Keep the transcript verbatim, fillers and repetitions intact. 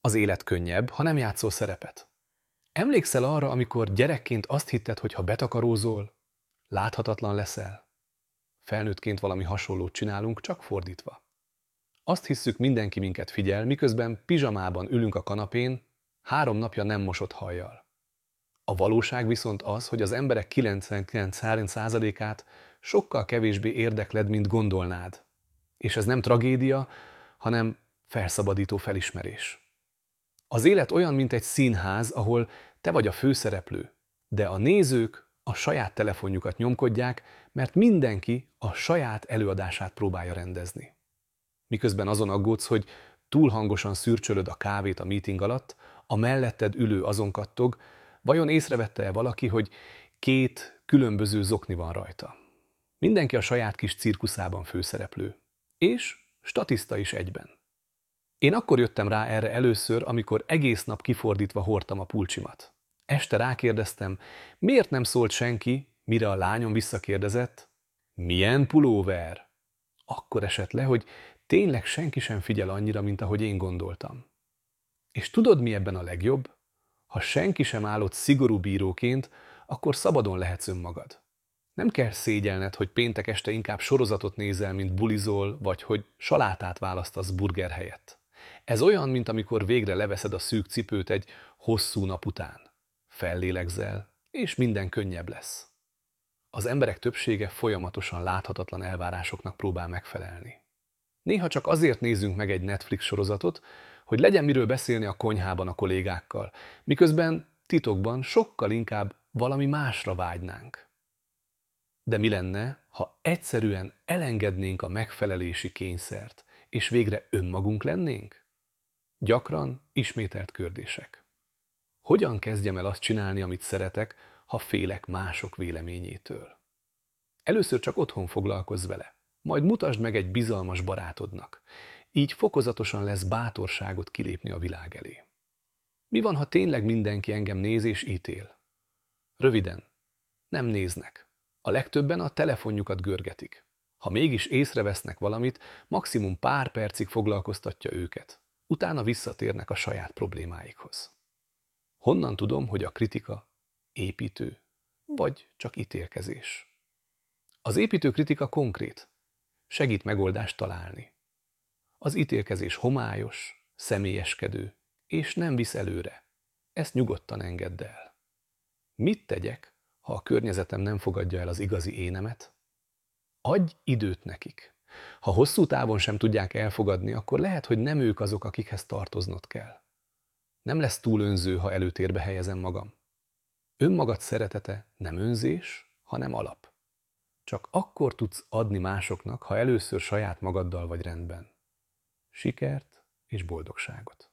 Az élet könnyebb, ha nem játszol szerepet. Emlékszel arra, amikor gyerekként azt hitted, hogy ha betakarózol, láthatatlan leszel? Felnőttként valami hasonlót csinálunk, csak fordítva. Azt hisszük, mindenki minket figyel, miközben pizsamában ülünk a kanapén, három napja nem mosott hajjal. A valóság viszont az, hogy az emberek kilencvenkilenc százalékát sokkal kevésbé érdekled, mint gondolnád. És ez nem tragédia, hanem felszabadító felismerés. Az élet olyan, mint egy színház, ahol te vagy a főszereplő, de a nézők a saját telefonjukat nyomkodják, mert mindenki a saját előadását próbálja rendezni. Miközben azon aggódsz, hogy túl hangosan szürcsölöd a kávét a meeting alatt, a melletted ülő azon kattog, vajon észrevette-e valaki, hogy két különböző zokni van rajta. Mindenki a saját kis cirkuszában főszereplő. És statiszta is egyben. Én akkor jöttem rá erre először, amikor egész nap kifordítva hordtam a pulcsimat. Este rákérdeztem, miért nem szólt senki, mire a lányom visszakérdezett, milyen pulóver? Akkor esett le, hogy tényleg senki sem figyel annyira, mint ahogy én gondoltam. És tudod, mi ebben a legjobb? Ha senki sem állott szigorú bíróként, akkor szabadon lehetsz önmagad. Nem kell szégyelned, hogy péntek este inkább sorozatot nézel, mint bulizol, vagy hogy salátát választasz burger helyett. Ez olyan, mint amikor végre leveszed a szűk cipőt egy hosszú nap után. Fellélegzel, és minden könnyebb lesz. Az emberek többsége folyamatosan láthatatlan elvárásoknak próbál megfelelni. Néha csak azért nézzünk meg egy Netflix sorozatot, hogy legyen miről beszélni a konyhában a kollégákkal, miközben titokban sokkal inkább valami másra vágynánk. De mi lenne, ha egyszerűen elengednénk a megfelelési kényszert, és végre önmagunk lennénk? Gyakran ismételt kérdések. Hogyan kezdjem el azt csinálni, amit szeretek, ha félek mások véleményétől? Először csak otthon foglalkozz vele, majd mutasd meg egy bizalmas barátodnak. Így fokozatosan lesz bátorságot kilépni a világ elé. Mi van, ha tényleg mindenki engem néz és ítél? Röviden, nem néznek. A legtöbben a telefonjukat görgetik. Ha mégis észrevesznek valamit, maximum pár percig foglalkoztatja őket. Utána visszatérnek a saját problémáikhoz. Honnan tudom, hogy a kritika építő, vagy csak ítélkezés? Az építő kritika konkrét, segít megoldást találni. Az ítélkezés homályos, személyeskedő, és nem visz előre. Ezt nyugodtan engedd el. Mit tegyek, ha a környezetem nem fogadja el az igazi énemet? Adj időt nekik. Ha hosszú távon sem tudják elfogadni, akkor lehet, hogy nem ők azok, akikhez tartoznod kell. Nem lesz túl önző, ha előtérbe helyezem magam. Önmagad szeretete nem önzés, hanem alap. Csak akkor tudsz adni másoknak, ha először saját magaddal vagy rendben. Sikert és boldogságot!